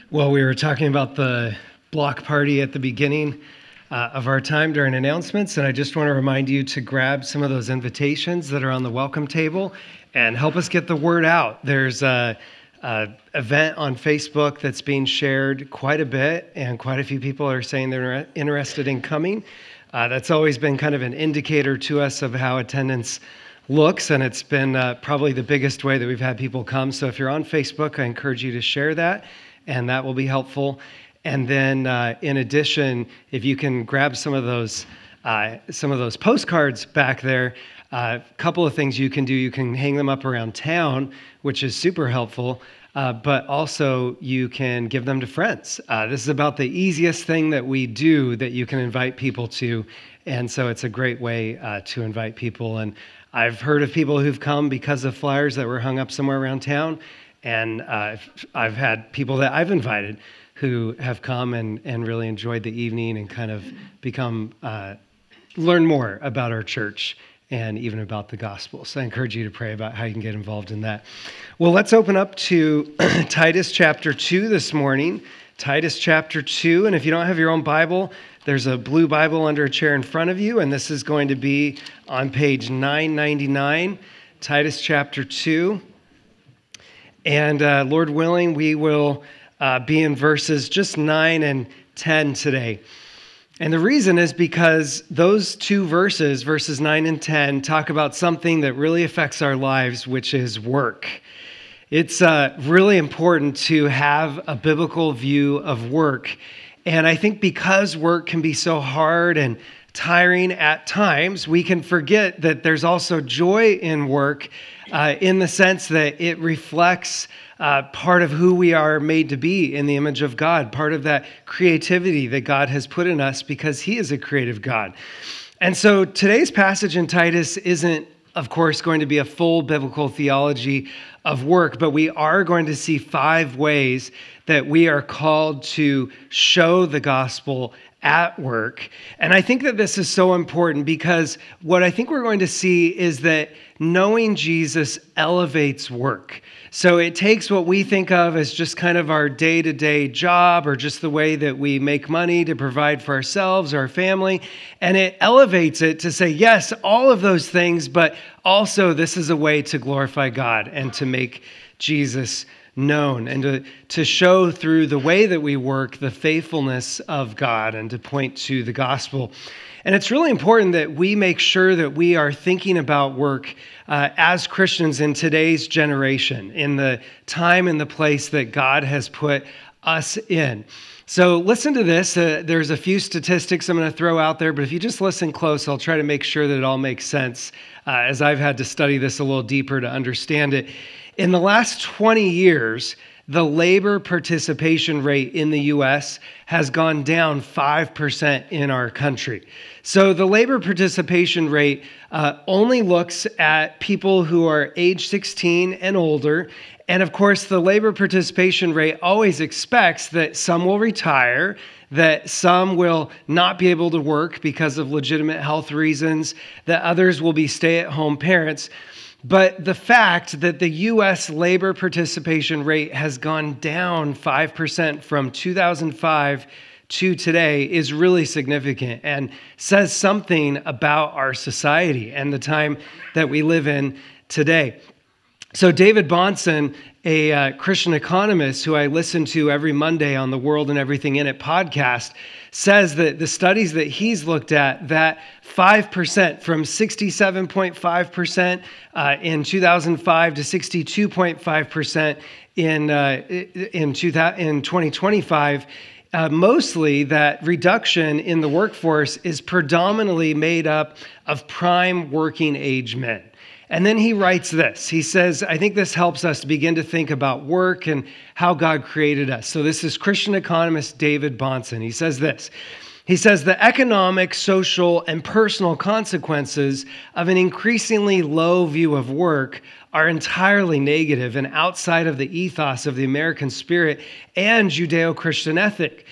Well, we were talking about the block party at the beginning of our time during announcements, and I just want to remind you to grab some of those invitations that are on the welcome table and help us get the word out. There's a event on Facebook that's being shared quite a bit, and quite a few people are saying they're interested in coming. That's always been kind of an indicator to us of how attendance looks, and it's been probably the biggest way that we've had people come. So if you're on Facebook, I encourage you to share that, and that will be helpful. And then in addition, if you can grab some of those postcards back there, a couple of things you can do. You can hang them up around town, which is super helpful, but also you can give them to friends. This is about the easiest thing that we do that you can invite people to, and so it's a great way to invite people. And I've heard of people who've come because of flyers that were hung up somewhere around town, and I've had people that I've invited who have come and really enjoyed the evening and kind of become learn more about our church and even about the gospel. So I encourage you to pray about how you can get involved in that. Well, let's open up to Titus chapter 2 this morning. Titus chapter 2, and if you don't have your own Bible, there's a blue Bible under a chair in front of you, and this is going to be on page 999, Titus chapter 2. And Lord willing, we will be in verses just 9 and 10 today. And the reason is because those two verses, verses 9 and 10, talk about something that really affects our lives, which is work. It's really important to have a biblical view of work. And I think because work can be so hard and tiring at times, we can forget that there's also joy in work in the sense that it reflects part of who we are made to be in the image of God, part of that creativity that God has put in us because He is a creative God. And so today's passage in Titus isn't, of course, going to be a full biblical theology of work, but we are going to see 5 ways that we are called to show the gospel at work. And I think that this is so important because what I think we're going to see is that knowing Jesus elevates work. So it takes what we think of as just kind of our day-to-day job or just the way that we make money to provide for ourselves or our family, and it elevates it to say, yes, all of those things, but also this is a way to glorify God and to make Jesus known and to show through the way that we work the faithfulness of God and to point to the gospel. And it's really important that we make sure that we are thinking about work as Christians in today's generation, in the time and the place that God has put us in. So listen to this. There's a few statistics I'm going to throw out there, but if you just listen close, I'll try to make sure that it all makes sense as I've had to study this a little deeper to understand it. In the last 20 years, the labor participation rate in the U.S. has gone down 5% in our country. So the labor participation rate only looks at people who are age 16 and older. And of course, the labor participation rate always expects that some will retire, that some will not be able to work because of legitimate health reasons, that others will be stay-at-home parents. But the fact that the U.S. labor participation rate has gone down 5% from 2005 to today is really significant and says something about our society and the time that we live in today. So David Bahnsen, a Christian economist who I listen to every Monday on the World and Everything in It podcast, says that the studies that he's looked at, that 5% from 67.5% in 2005 to 62.5% in 2025, mostly that reduction in the workforce is predominantly made up of prime working age men. And then he writes this. He says, I think this helps us to begin to think about work and how God created us. So this is Christian economist David Bahnsen. He says this. He says, the economic, social, and personal consequences of an increasingly low view of work are entirely negative and outside of the ethos of the American spirit and Judeo-Christian ethic.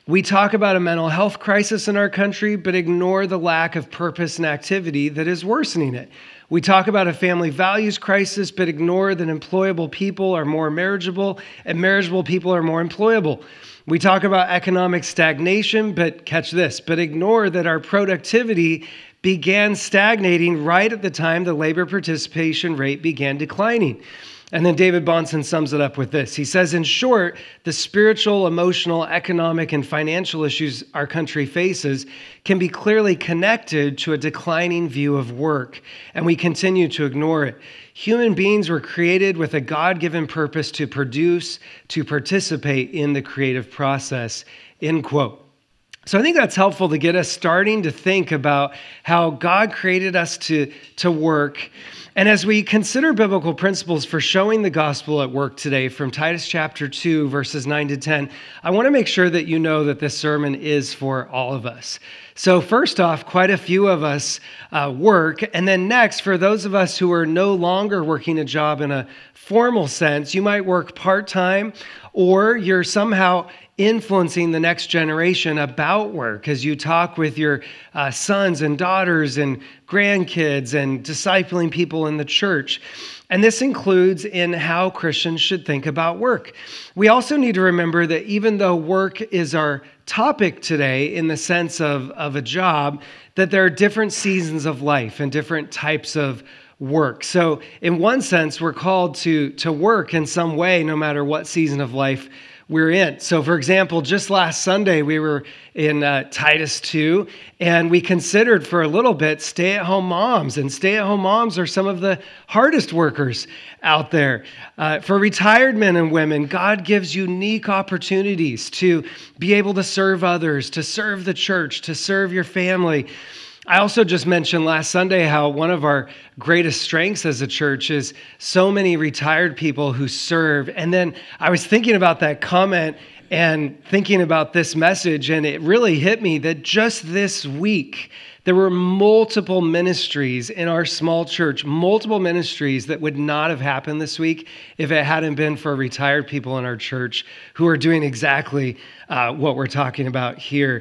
We talk about a mental health crisis in our country, but ignore the lack of purpose and activity that is worsening it. We talk about a family values crisis, but ignore that employable people are more marriageable and marriageable people are more employable. We talk about economic stagnation, but catch this, but ignore that our productivity began stagnating right at the time the labor participation rate began declining. And then David Bahnsen sums it up with this. He says, in short, the spiritual, emotional, economic, and financial issues our country faces can be clearly connected to a declining view of work, and we continue to ignore it. Human beings were created with a God-given purpose to produce, to participate in the creative process, end quote. So I think that's helpful to get us starting to think about how God created us to work. And as we consider biblical principles for showing the gospel at work today from Titus chapter 2, verses 9 to 10, I want to make sure that you know that this sermon is for all of us. So first off, quite a few of us work. And then next, for those of us who are no longer working a job in a formal sense, you might work part-time, or you're somehow influencing the next generation about work as you talk with your sons and daughters and grandkids and discipling people in the church. And this includes in how Christians should think about work. We also need to remember that even though work is our topic today in the sense of a job, that there are different seasons of life and different types of work. So in one sense, we're called to work in some way, no matter what season of life we're in. So for example, just last Sunday, we were in Titus 2, and we considered for a little bit stay-at-home moms. And stay-at-home moms are some of the hardest workers out there. For retired men and women, God gives unique opportunities to be able to serve others, to serve the church, to serve your family. I also just mentioned last Sunday how one of our greatest strengths as a church is so many retired people who serve. And then I was thinking about that comment and thinking about this message, and it really hit me that just this week, there were multiple ministries in our small church, multiple ministries that would not have happened this week if it hadn't been for retired people in our church who are doing exactly what we're talking about here.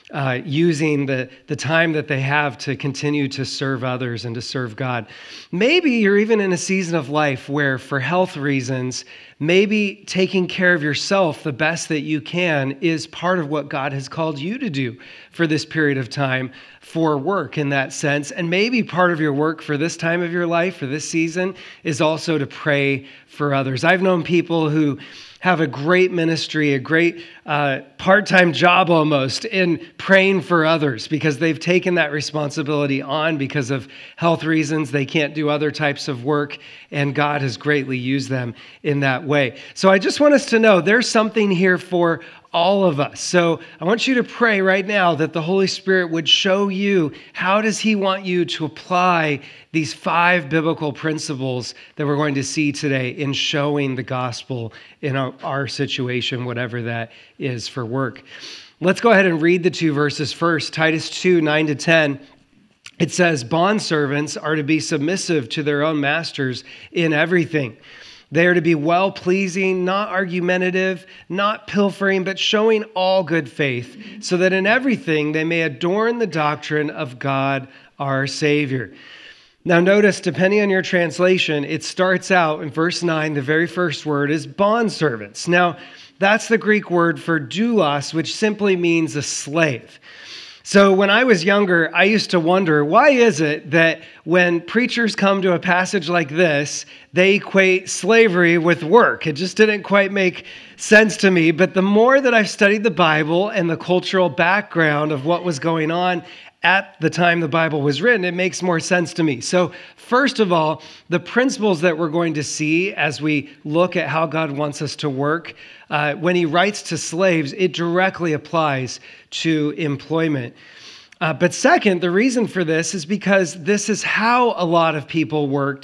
Using the time that they have to continue to serve others and to serve God. Maybe you're even in a season of life where, for health reasons, maybe taking care of yourself the best that you can is part of what God has called you to do for this period of time for work in that sense. And maybe part of your work for this time of your life, for this season, is also to pray for others. I've known people who have a great ministry, a great part-time job almost in praying for others because they've taken that responsibility on because of health reasons. They can't do other types of work, and God has greatly used them in that way. So I just want us to know there's something here for all of us. So I want you to pray right now that the Holy Spirit would show you how does He want you to apply these 5 biblical principles that we're going to see today in showing the gospel in our situation, whatever that is for work. Let's go ahead and read the 2 verses first. Titus 2, 9 to 10. It says, bondservants are to be submissive to their own masters in everything. They are to be well-pleasing, not argumentative, not pilfering, but showing all good faith, so that in everything they may adorn the doctrine of God our Savior. Now notice, depending on your translation, it starts out in verse 9, the very first word is bondservants. Now, that's the Greek word for doulos, which simply means a slave. So when I was younger, I used to wonder, why is it that when preachers come to a passage like this, they equate slavery with work? It just didn't quite make sense to me. But the more that I've studied the Bible and the cultural background of what was going on at the time the Bible was written, it makes more sense to me. So first of all, the principles that we're going to see as we look at how God wants us to work, when He writes to slaves, it directly applies to employment. But second, the reason for this is because this is how a lot of people worked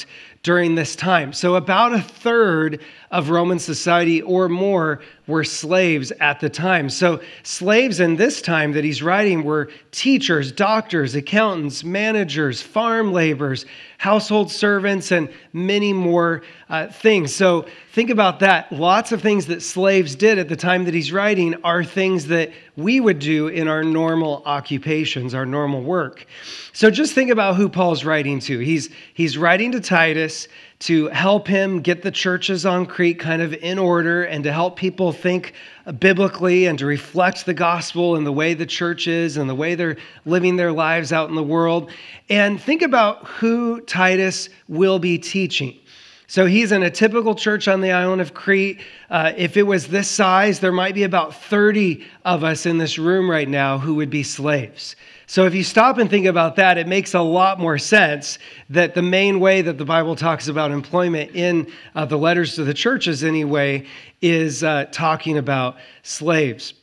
during this time. So about a third of Roman society or more were slaves at the time. So slaves in this time that he's writing were teachers, doctors, accountants, managers, farm laborers, household servants, and many more things. So think about that. Lots of things that slaves did at the time that he's writing are things that we would do in our normal occupations, our normal work. So just think about who Paul's writing to. He's writing to Titus to help him get the churches on Crete kind of in order and to help people think biblically and to reflect the gospel and the way the church is and the way they're living their lives out in the world. And think about who Titus will be teaching. So he's in a typical church on the island of Crete. If it was this size, there might be about 30 of us in this room right now who would be slaves. So if you stop and think about that, it makes a lot more sense that the main way that the Bible talks about employment in the letters to the churches anyway is talking about slaves.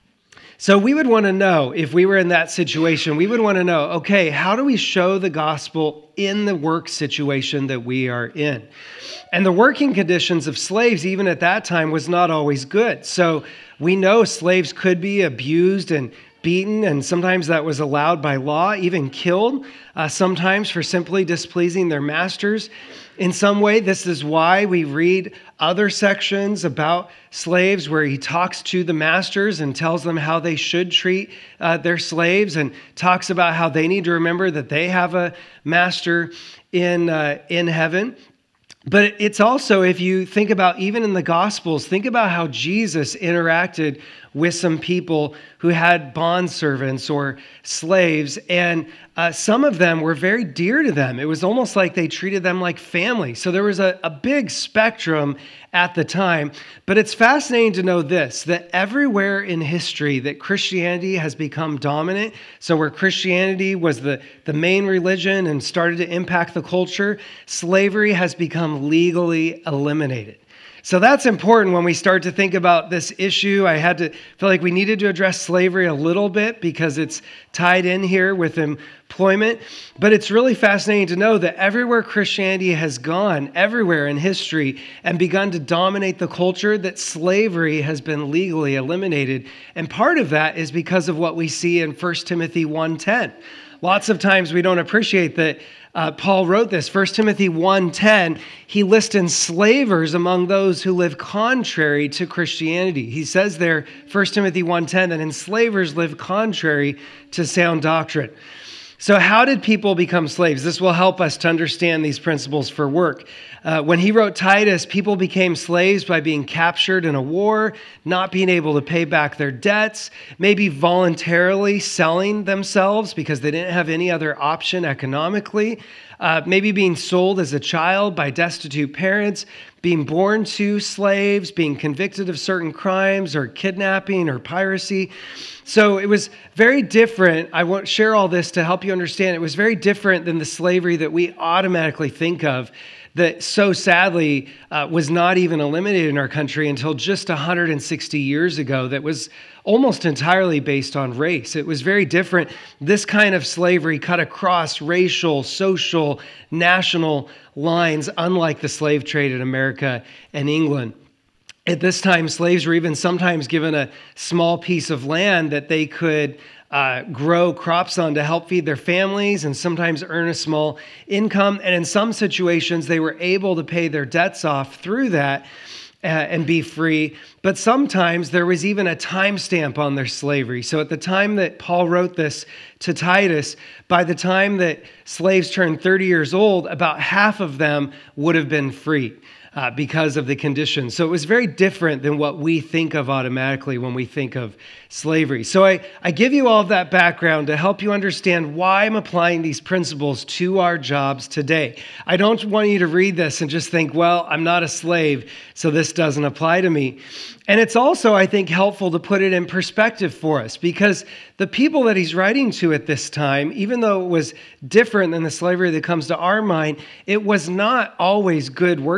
So we would want to know, if we were in that situation, we would want to know, okay, how do we show the gospel in the work situation that we are in? And the working conditions of slaves, even at that time, was not always good. So we know slaves could be abused and beaten, and sometimes that was allowed by law, even killed, sometimes for simply displeasing their masters. In some way, this is why we read other sections about slaves where he talks to the masters and tells them how they should treat their slaves and talks about how they need to remember that they have a master in heaven. But it's also, if you think about even in the Gospels, think about how Jesus interacted with some people who had bondservants or slaves, and some of them were very dear to them. It was almost like they treated them like family. So there was a big spectrum at the time. But it's fascinating to know this, that everywhere in history that Christianity has become dominant, so where Christianity was the main religion and started to impact the culture, slavery has become legally eliminated. So that's important when we start to think about this issue. I feel like we needed to address slavery a little bit because it's tied in here with employment. But it's really fascinating to know that everywhere Christianity has gone, everywhere in history, and begun to dominate the culture, that slavery has been legally eliminated. And part of that is because of what we see in 1 Timothy 1:10. Lots of times we don't appreciate that Paul wrote this. 1 Timothy 1:10, he lists enslavers among those who live contrary to Christianity. He says there, 1 Timothy 1:10, that enslavers live contrary to sound doctrine. So how did people become slaves? This will help us to understand these principles for work. When he wrote Titus, people became slaves by being captured in a war, not being able to pay back their debts, maybe voluntarily selling themselves because they didn't have any other option economically, maybe being sold as a child by destitute parents, being born to slaves, being convicted of certain crimes or kidnapping or piracy. So it was very different. I won't share all this to help you understand. It was very different than the slavery that we automatically think of, that so sadly was not even eliminated in our country until just 160 years ago, that was almost entirely based on race. It was very different. This kind of slavery cut across racial, social, national lines, unlike the slave trade in America and England. At this time, slaves were even sometimes given a small piece of land that they could grow crops on to help feed their families and sometimes earn a small income. And in some situations, they were able to pay their debts off through that and be free. But sometimes there was even a timestamp on their slavery. So at the time that Paul wrote this to Titus, by the time that slaves turned 30 years old, about half of them would have been free. Because of the conditions. So it was very different than what we think of automatically when we think of slavery. So I give you all of that background to help you understand why I'm applying these principles to our jobs today. I don't want you to read this and just think, well, I'm not a slave, so this doesn't apply to me. And it's also, I think, helpful to put it in perspective for us, because the people that he's writing to at this time, even though it was different than the slavery that comes to our mind, it was not always good working conditions.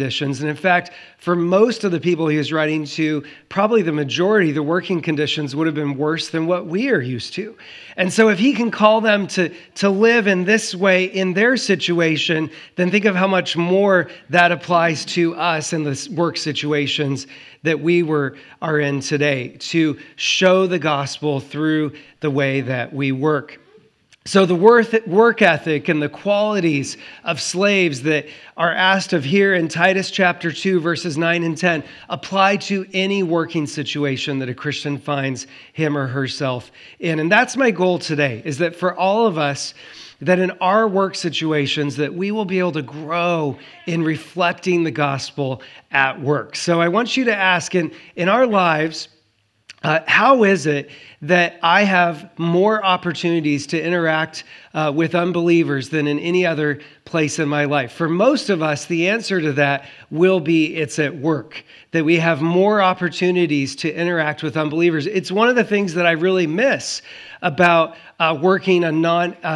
conditions. And in fact, for most of the people he was writing to, probably the majority, the working conditions would have been worse than what we are used to. And so if he can call them to live in this way in their situation, then think of how much more that applies to us in the work situations that we are in today, to show the gospel through the way that we work. So the work ethic and the qualities of slaves that are asked of here in Titus chapter 2, verses 9 and 10, apply to any working situation that a Christian finds him or herself in. And that's my goal today, is that for all of us, that in our work situations, that we will be able to grow in reflecting the gospel at work. So I want you to ask, in our lives, how is it that I have more opportunities to interact with unbelievers than in any other place in my life? For most of us, the answer to that will be it's at work, that we have more opportunities to interact with unbelievers. It's one of the things that I really miss about working in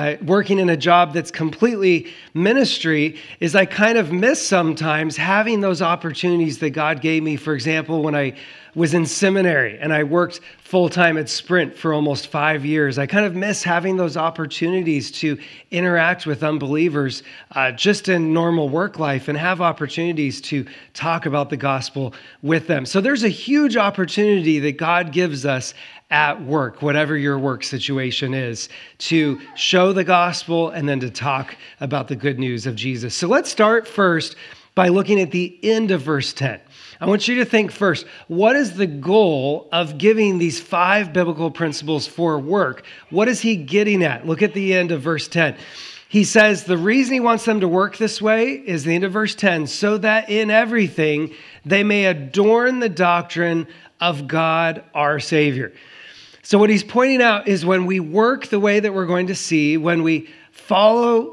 a job that's completely ministry, is I kind of miss sometimes having those opportunities that God gave me. For example, when I was in seminary and I worked full-time at Sprint for almost 5 years, I kind of miss having those opportunities to interact with unbelievers just in normal work life and have opportunities to talk about the gospel with them. So there's a huge opportunity that God gives us at work, whatever your work situation is, to show the gospel and then to talk about the good news of Jesus. So let's start first by looking at the end of verse 10. I want you to think first, what is the goal of giving these 5 biblical principles for work? What is he getting at? Look at the end of verse 10. He says the reason he wants them to work this way is the end of verse 10, so that in everything they may adorn the doctrine of God our Savior. So what he's pointing out is when we work the way that we're going to see, when we follow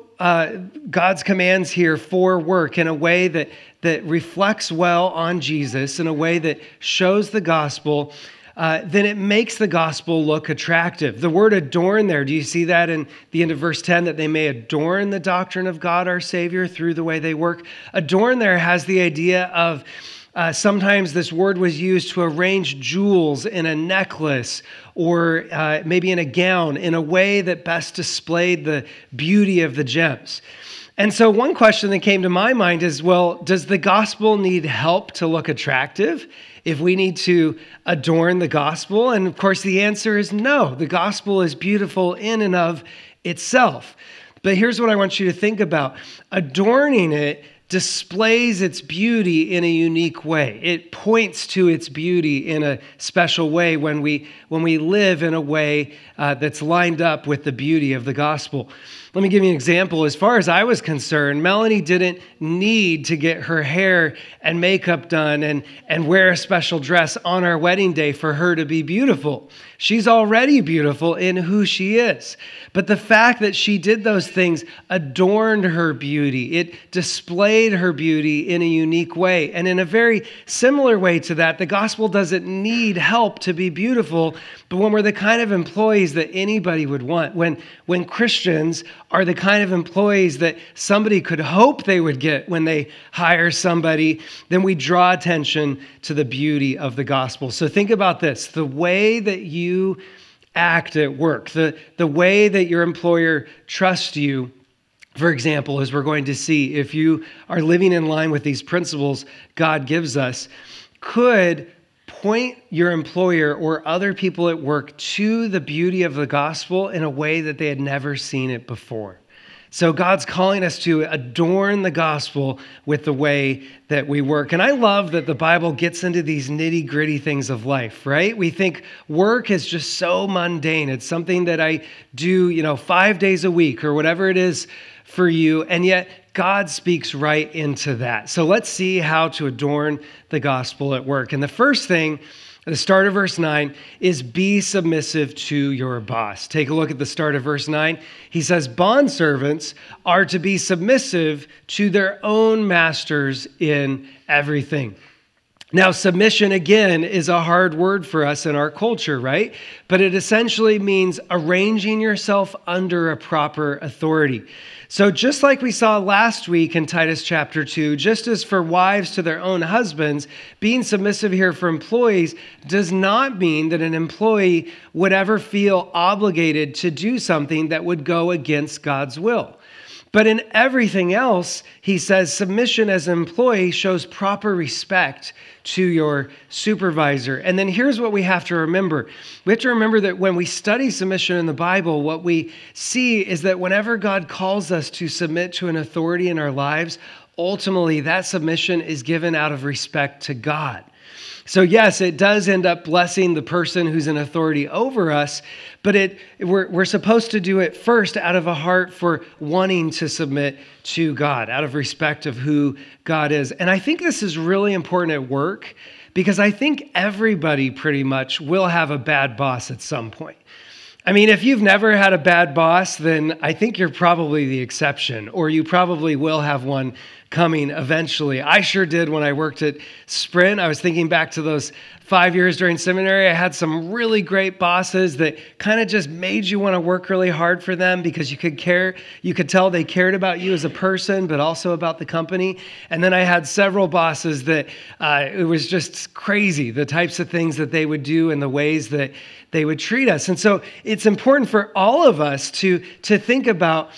God's commands here for work in a way that reflects well on Jesus, in a way that shows the gospel, then it makes the gospel look attractive. The word adorn there, do you see that in the end of verse 10, that they may adorn the doctrine of God our Savior through the way they work? Adorn there has the idea of sometimes this word was used to arrange jewels in a necklace or maybe in a gown in a way that best displayed the beauty of the gems. And so one question that came to my mind is, well, does the gospel need help to look attractive if we need to adorn the gospel? And of course, the answer is no. The gospel is beautiful in and of itself. But here's what I want you to think about. Adorning it displays its beauty in a unique way. It points to its beauty in a special way when we live in a way that's lined up with the beauty of the gospel. Let me give you an example. As far as I was concerned, Melanie didn't need to get her hair and makeup done and wear a special dress on our wedding day for her to be beautiful. She's already beautiful in who she is. But the fact that she did those things adorned her beauty. It displayed her beauty in a unique way. And in a very similar way to that, the gospel doesn't need help to be beautiful, but when we're the kind of employees that anybody would want, when Christians are the kind of employees that somebody could hope they would get when they hire somebody, then we draw attention to the beauty of the gospel. So think about this. The way that you act at work, the way that your employer trusts you, for example, as we're going to see, if you are living in line with these principles God gives us, could point your employer or other people at work to the beauty of the gospel in a way that they had never seen it before. So God's calling us to adorn the gospel with the way that we work. And I love that the Bible gets into these nitty-gritty things of life, right? We think work is just so mundane. It's something that I do, 5 days a week or whatever it is for you. And yet God speaks right into that. So let's see how to adorn the gospel at work. And the first thing, at the start of verse 9, is be submissive to your boss. Take a look at the start of verse 9. He says, bondservants are to be submissive to their own masters in everything. Now, submission, again, is a hard word for us in our culture, right? But it essentially means arranging yourself under a proper authority. So just like we saw last week in Titus chapter 2, just as for wives to their own husbands, being submissive here for employees does not mean that an employee would ever feel obligated to do something that would go against God's will. But in everything else, he says submission as an employee shows proper respect to your supervisor. And then here's what we have to remember. We have to remember that when we study submission in the Bible, what we see is that whenever God calls us to submit to an authority in our lives, ultimately that submission is given out of respect to God. So yes, it does end up blessing the person who's in authority over us, but we're supposed to do it first out of a heart for wanting to submit to God, out of respect of who God is. And I think this is really important at work because I think everybody pretty much will have a bad boss at some point. I mean, if you've never had a bad boss, then I think you're probably the exception, or you probably will have one coming eventually. I sure did when I worked at Sprint. I was thinking back to those 5 years during seminary. I had some really great bosses that kind of just made you want to work really hard for them because you could tell they cared about you as a person, but also about the company. And then I had several bosses that it was just crazy, the types of things that they would do and the ways that they would treat us. And so it's important for all of us to think about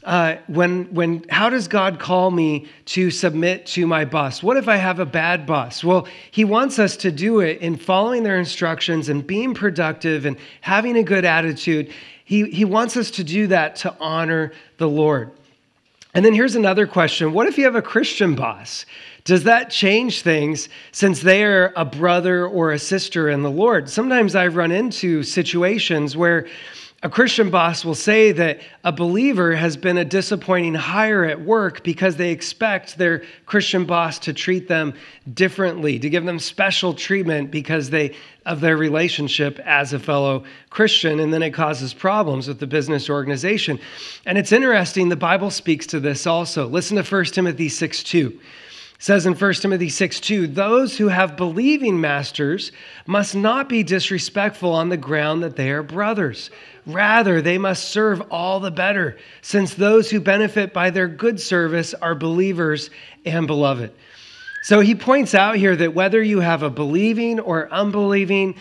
how does God call me to submit to my boss? What if I have a bad boss? Well, he wants us to do it in following their instructions and being productive and having a good attitude. He wants us to do that to honor the Lord. And then here's another question. What if you have a Christian boss? Does that change things since they are a brother or a sister in the Lord? Sometimes I run into situations where a Christian boss will say that a believer has been a disappointing hire at work because they expect their Christian boss to treat them differently, to give them special treatment because of their relationship as a fellow Christian, and then it causes problems with the business organization. And it's interesting, the Bible speaks to this also. Listen to 1 Timothy 6:2. It says in 1 Timothy 6:2, those who have believing masters must not be disrespectful on the ground that they are brothers. Rather, they must serve all the better, since those who benefit by their good service are believers and beloved. So he points out here that whether you have a believing or unbelieving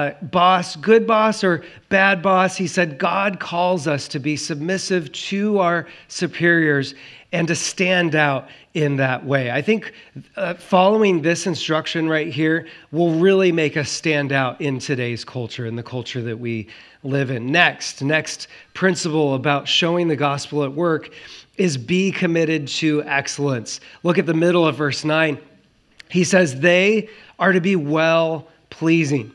boss, good boss or bad boss, he said God calls us to be submissive to our superiors and to stand out in that way. I think following this instruction right here will really make us stand out in today's culture, in the culture that we live in. Next principle about showing the gospel at work is be committed to excellence. Look at the middle of verse 9. He says they are to be well-pleasing.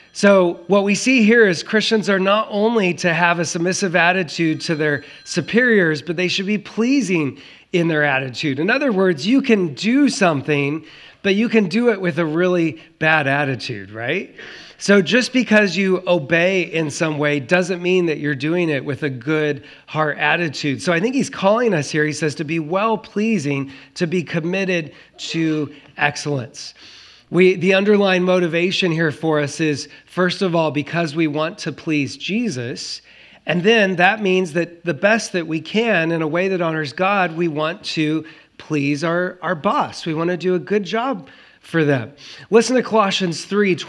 So what we see here is Christians are not only to have a submissive attitude to their superiors, but they should be pleasing in their attitude. In other words, you can do something, but you can do it with a really bad attitude, right? So just because you obey in some way doesn't mean that you're doing it with a good heart attitude. So I think he's calling us here, he says, to be well-pleasing, to be committed to excellence. The underlying motivation here for us is, first of all, because we want to please Jesus. And then that means that the best that we can in a way that honors God, we want to please our boss. We want to do a good job for them. Listen to Colossians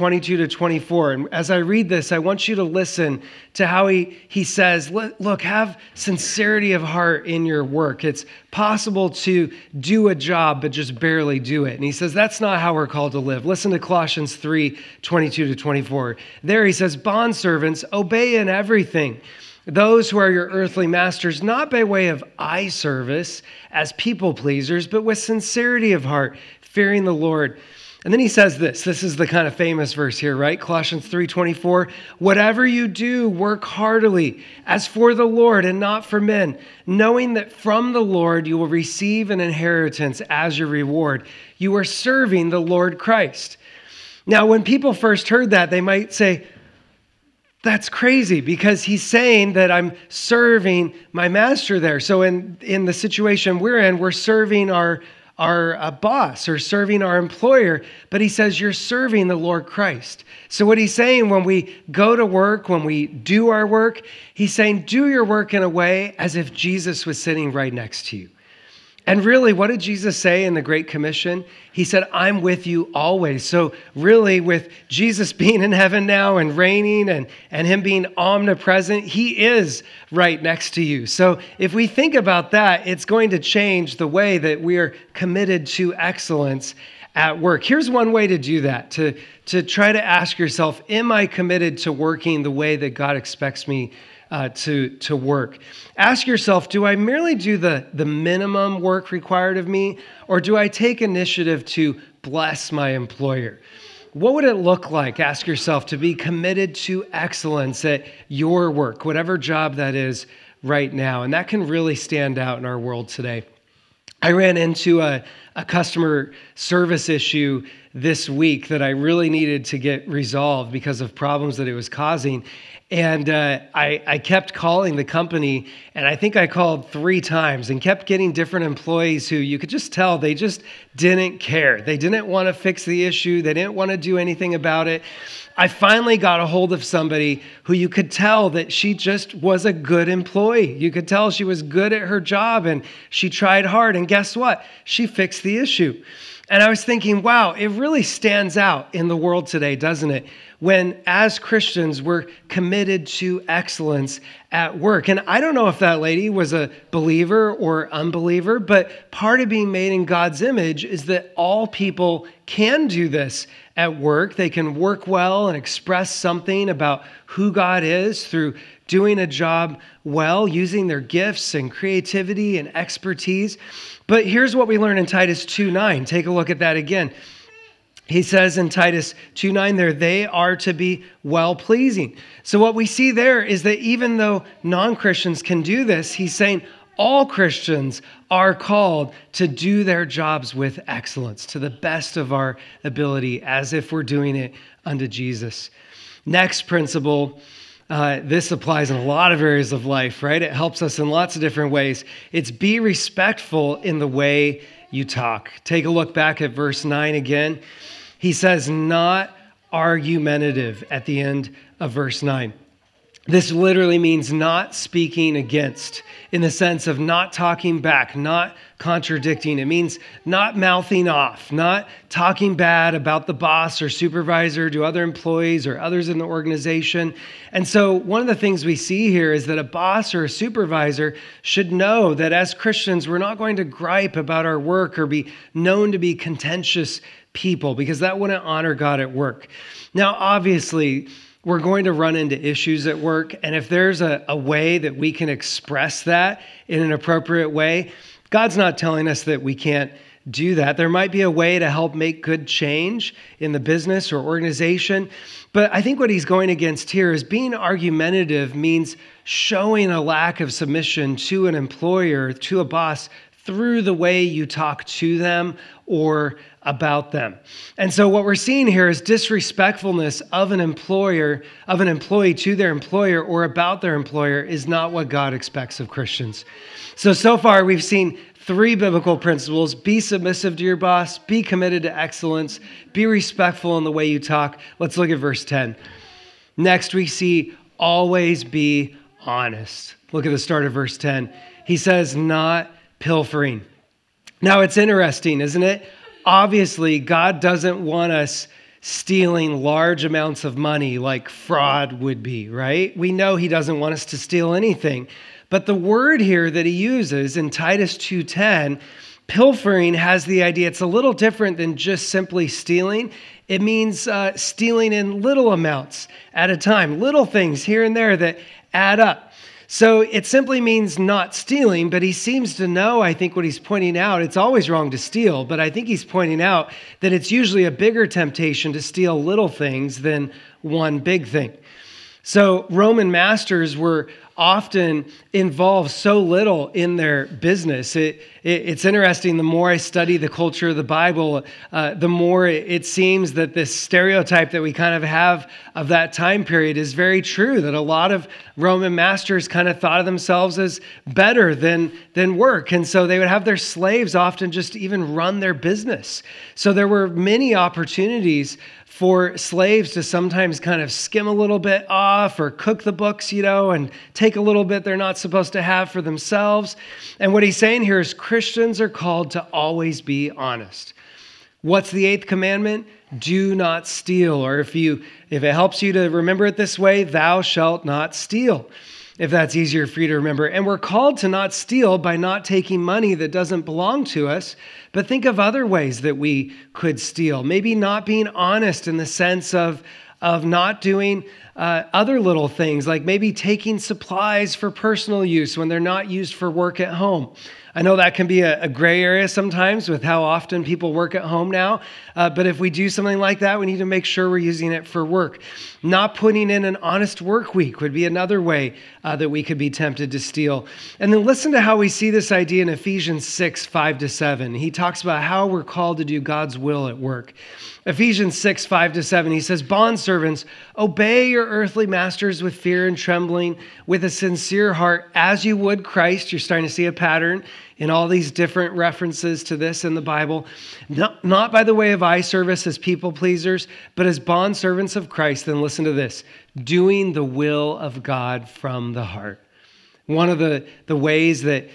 3:22-24. And as I read this, I want you to listen to how he says, look, have sincerity of heart in your work. It's possible to do a job, but just barely do it. And he says, that's not how we're called to live. Listen to Colossians 3:22-24. There he says, bondservants, obey in everything those who are your earthly masters, not by way of eye service as people pleasers, but with sincerity of heart, fearing the Lord. And then he says this is the kind of famous verse here, right? Colossians 3:24, whatever you do, work heartily as for the Lord and not for men, knowing that from the Lord you will receive an inheritance as your reward. You are serving the Lord Christ. Now, when people first heard that, they might say, that's crazy because he's saying that I'm serving my master there. So in the situation we're in, we're serving our our boss or serving our employer, but he says you're serving the Lord Christ. So what he's saying when we go to work, when we do our work, he's saying do your work in a way as if Jesus was sitting right next to you. And really, what did Jesus say in the Great Commission? He said, I'm with you always. So really, with Jesus being in heaven now and reigning and him being omnipresent, he is right next to you. So if we think about that, it's going to change the way that we are committed to excellence at work. Here's one way to do that, to try to ask yourself, am I committed to working the way that God expects me to work? Ask yourself, do I merely do the minimum work required of me, or do I take initiative to bless my employer? What would it look like, ask yourself, to be committed to excellence at your work, whatever job that is right now? And that can really stand out in our world today. I ran into a customer service issue this week that I really needed to get resolved because of problems that it was causing. And I kept calling the company, and I think I called 3 times and kept getting different employees who you could just tell they just didn't care. They didn't want to fix the issue. They didn't want to do anything about it. I finally got a hold of somebody who you could tell that she just was a good employee. You could tell she was good at her job and she tried hard. And guess what? She fixed the issue. And I was thinking, wow, it really stands out in the world today, doesn't it? When, as Christians, we're committed to excellence at work. And I don't know if that lady was a believer or unbeliever, but part of being made in God's image is that all people can do this at work. They can work well and express something about who God is through doing a job well, using their gifts and creativity and expertise. But here's what we learn in Titus 2:9. Take a look at that again. He says in Titus 2:9 there, they are to be well-pleasing. So what we see there is that even though non-Christians can do this, he's saying all Christians are called to do their jobs with excellence, to the best of our ability, as if we're doing it unto Jesus. Next principle, this applies in a lot of areas of life, right? It helps us in lots of different ways. It's be respectful in the way you talk. Take a look back at verse 9 again. He says, not argumentative at the end of verse 9. This literally means not speaking against, in the sense of not talking back, not contradicting. It means not mouthing off, not talking bad about the boss or supervisor to other employees or others in the organization. And so one of the things we see here is that a boss or a supervisor should know that as Christians, we're not going to gripe about our work or be known to be contentious people, because that wouldn't honor God at work. Now, obviously, we're going to run into issues at work. And if there's a way that we can express that in an appropriate way, God's not telling us that we can't do that. There might be a way to help make good change in the business or organization. But I think what he's going against here is being argumentative means showing a lack of submission to an employer, to a boss, through the way you talk to them or about them. And so what we're seeing here is disrespectfulness of an employee to their employer or about their employer is not what God expects of Christians. So far we've seen 3 biblical principles: be submissive to your boss, be committed to excellence, be respectful in the way you talk. Let's look at verse 10. Next we see always be honest. Look at the start of verse 10. He says, not pilfering. Now it's interesting, isn't it? Obviously, God doesn't want us stealing large amounts of money like fraud would be, right? We know he doesn't want us to steal anything. But the word here that he uses in Titus 2:10, pilfering, has the idea, it's a little different than just simply stealing. It means stealing in little amounts at a time, little things here and there that add up. So it simply means not stealing, but he seems to know, I think what he's pointing out, it's always wrong to steal, but I think he's pointing out that it's usually a bigger temptation to steal little things than one big thing. So Roman masters were often involve so little in their business. It's interesting, the more I study the culture of the Bible, the more it seems that this stereotype that we kind of have of that time period is very true, that a lot of Roman masters kind of thought of themselves as better than work. And so they would have their slaves often just even run their business. So there were many opportunities for slaves to sometimes kind of skim a little bit off or cook the books, and take a little bit they're not supposed to have for themselves. And what he's saying here is Christians are called to always be honest. What's the 8th commandment? Do not steal. Or if it helps you to remember it this way, thou shalt not steal, if that's easier for you to remember. And we're called to not steal by not taking money that doesn't belong to us, but think of other ways that we could steal. Maybe not being honest in the sense of not doing other little things, like maybe taking supplies for personal use when they're not used for work at home. I know that can be a gray area sometimes with how often people work at home now. But if we do something like that, we need to make sure we're using it for work. Not putting in an honest work week would be another way that we could be tempted to steal. And then listen to how we see this idea in Ephesians 6, 5-7. He talks about how we're called to do God's will at work. Ephesians 6, 5-7, he says, "Bondservants, obey your earthly masters with fear and trembling, with a sincere heart, as you would Christ." You're starting to see a pattern in all these different references to this in the Bible. Not by the way of eye service as people pleasers, but as bondservants of Christ. Then listen to this, doing the will of God from the heart. One of the ways that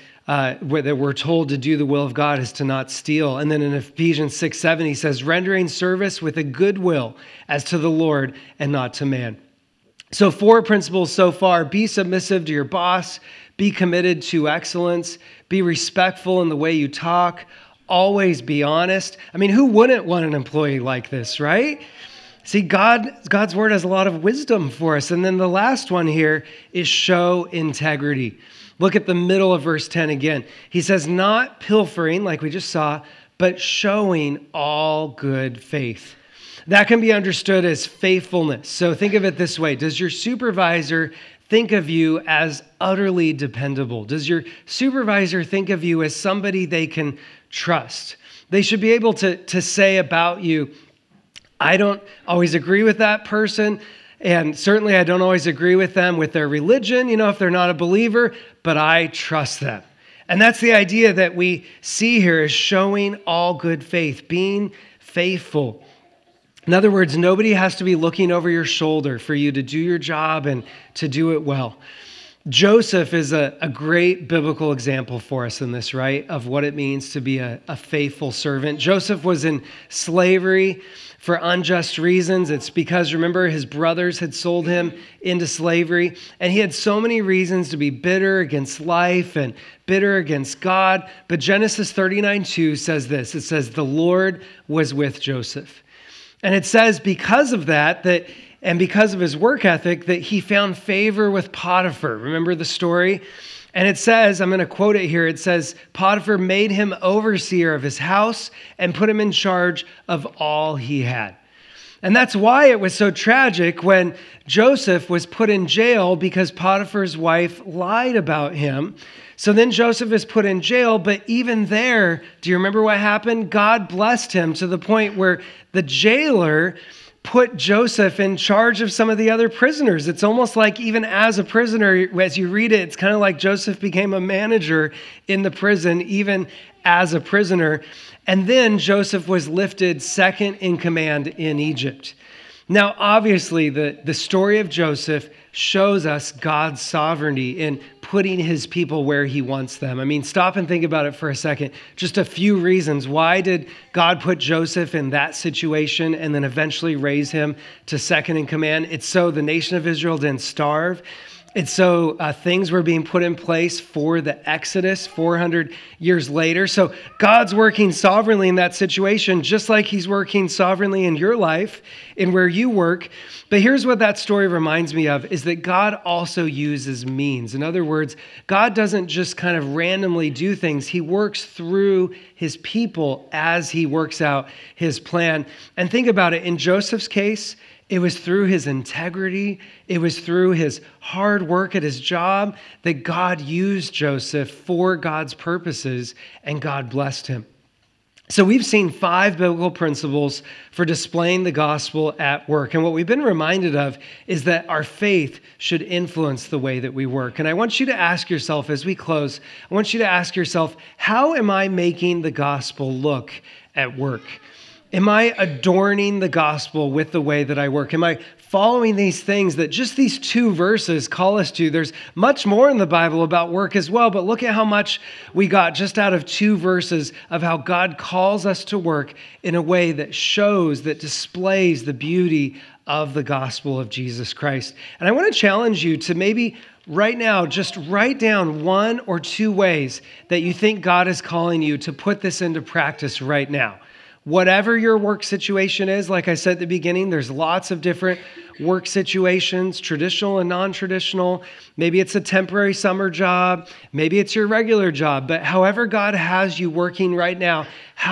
we're told to do the will of God is to not steal. And then in Ephesians 6, 7, he says, rendering service with a good will as to the Lord and not to man. So 4 principles so far: be submissive to your boss, be committed to excellence, be respectful in the way you talk, always be honest. I mean, who wouldn't want an employee like this, right? See, God's word has a lot of wisdom for us. And then the last one here is show integrity. Look at the middle of verse 10 again. He says, not pilfering, like we just saw, but showing all good faith. That can be understood as faithfulness. So think of it this way. Does your supervisor think of you as utterly dependable? Does your supervisor think of you as somebody they can trust? They should be able to say about you, I don't always agree with that person, and certainly I don't always agree with them with their religion, if they're not a believer, but I trust them. And that's the idea that we see here, is showing all good faith, being faithful. In other words, nobody has to be looking over your shoulder for you to do your job and to do it well. Joseph is a great biblical example for us in this, right, of what it means to be a faithful servant. Joseph was in slavery for unjust reasons. It's because, remember, his brothers had sold him into slavery, and he had so many reasons to be bitter against life and bitter against God. But Genesis 39:2 says this. It says, the Lord was with Joseph. And it says because of that, and because of his work ethic, that he found favor with Potiphar. Remember the story? And it says, I'm going to quote it here. It says, Potiphar made him overseer of his house and put him in charge of all he had. And that's why it was so tragic when Joseph was put in jail, because Potiphar's wife lied about him. So then Joseph is put in jail, but even there, do you remember what happened? God blessed him to the point where the jailer put Joseph in charge of some of the other prisoners. It's almost like even as a prisoner, as you read it, it's kind of like Joseph became a manager in the prison, even as a prisoner. And then Joseph was lifted second in command in Egypt. Now, obviously, the story of Joseph shows us God's sovereignty in putting his people where he wants them. I mean, stop and think about it for a second. Just a few reasons. Why did God put Joseph in that situation and then eventually raise him to second in command? It's so the nation of Israel didn't starve. It's so things were being put in place for the Exodus 400 years later. So God's working sovereignly in that situation, just like he's working sovereignly in your life, in where you work. But here's what that story reminds me of, is that God also uses means. In other words, God doesn't just kind of randomly do things. He works through his people as he works out his plan. And think about it. In Joseph's case, It was through his integrity. It was through his hard work at his job that God used Joseph for God's purposes, and God blessed him. So we've seen 5 biblical principles for displaying the gospel at work. And what we've been reminded of is that our faith should influence the way that we work. And I want you to ask yourself as we close, I want you to ask yourself, how am I making the gospel look at work? Am I adorning the gospel with the way that I work? Am I following these things that just these 2 verses call us to? There's much more in the Bible about work as well, but look at how much we got just out of 2 verses of how God calls us to work in a way that shows, that displays the beauty of the gospel of Jesus Christ. And I want to challenge you to maybe right now, just write down 1 or 2 ways that you think God is calling you to put this into practice right now. Whatever your work situation is, like I said at the beginning, there's lots of different work situations, traditional and non-traditional. Maybe it's a temporary summer job. Maybe it's your regular job. But however God has you working right now,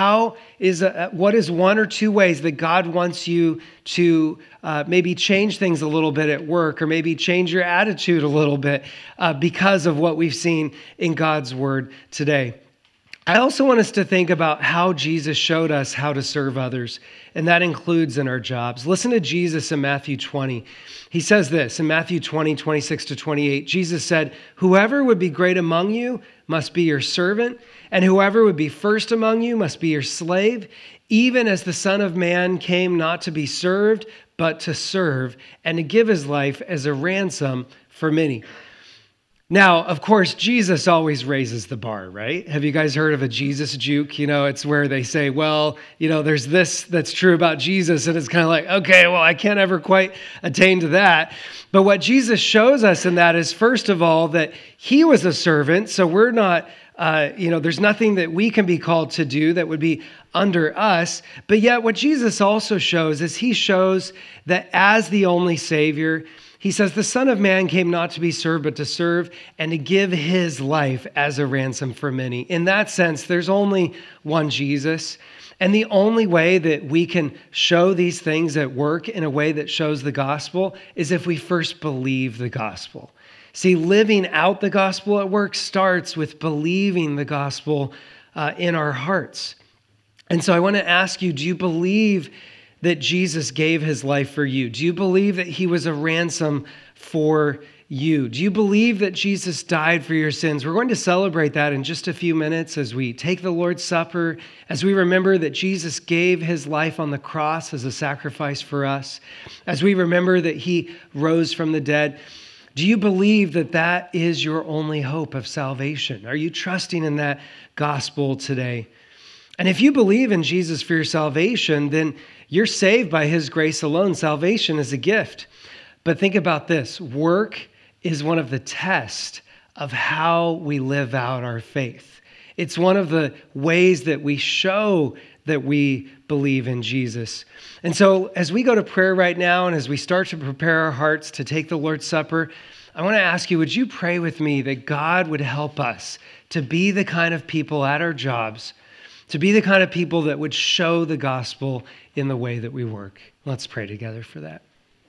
what is 1 or 2 ways that God wants you to maybe change things a little bit at work, or maybe change your attitude a little bit because of what we've seen in God's word today? I also want us to think about how Jesus showed us how to serve others, and that includes in our jobs. Listen to Jesus in Matthew 20. He says this in Matthew 20, 26 to 28. Jesus said, "Whoever would be great among you must be your servant, and whoever would be first among you must be your slave, even as the Son of Man came not to be served, but to serve, and to give his life as a ransom for many." Now, of course, Jesus always raises the bar, right? Have you guys heard of a Jesus juke? It's where they say, well, there's this that's true about Jesus. And it's kind of like, okay, well, I can't ever quite attain to that. But what Jesus shows us in that is, first of all, that he was a servant. So we're not, there's nothing that we can be called to do that would be under us. But yet what Jesus also shows is he shows that as the only Savior, he says, the Son of Man came not to be served, but to serve and to give his life as a ransom for many. In that sense, there's only one Jesus. And the only way that we can show these things at work in a way that shows the gospel is if we first believe the gospel. See, living out the gospel at work starts with believing the gospel in our hearts. And so I want to ask you, do you believe that Jesus gave his life for you? Do you believe that he was a ransom for you? Do you believe that Jesus died for your sins? We're going to celebrate that in just a few minutes as we take the Lord's Supper, as we remember that Jesus gave his life on the cross as a sacrifice for us, as we remember that he rose from the dead. Do you believe that that is your only hope of salvation? Are you trusting in that gospel today? And if you believe in Jesus for your salvation, then you're saved by his grace alone. Salvation is a gift. But think about this. Work is one of the tests of how we live out our faith. It's one of the ways that we show that we believe in Jesus. And so as we go to prayer right now, and as we start to prepare our hearts to take the Lord's Supper, I want to ask you, would you pray with me that God would help us to be the kind of people at our jobs, to be the kind of people that would show the gospel in the way that we work. Let's pray together for that.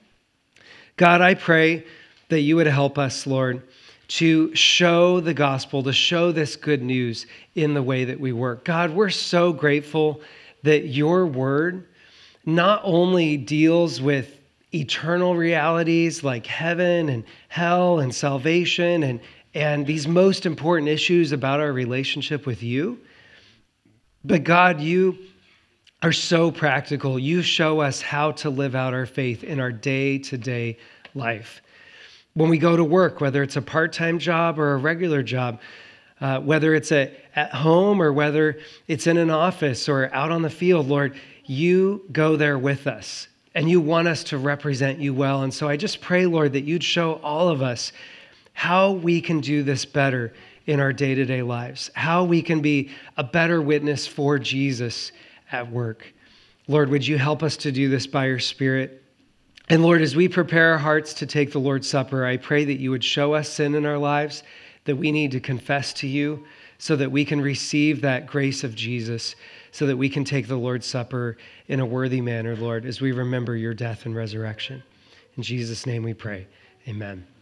God, I pray that you would help us, Lord, to show the gospel, to show this good news in the way that we work. God, we're so grateful that your word not only deals with eternal realities like heaven and hell and salvation and these most important issues about our relationship with you, but God, you are so practical. You show us how to live out our faith in our day-to-day life. When we go to work, whether it's a part-time job or a regular job, whether it's at home or whether it's in an office or out on the field, Lord, you go there with us and you want us to represent you well. And so I just pray, Lord, that you'd show all of us how we can do this better in our day-to-day lives, how we can be a better witness for Jesus at work. Lord, would you help us to do this by your Spirit? And Lord, as we prepare our hearts to take the Lord's Supper, I pray that you would show us sin in our lives that we need to confess to you so that we can receive that grace of Jesus, so that we can take the Lord's Supper in a worthy manner, Lord, as we remember your death and resurrection. In Jesus' name we pray. Amen.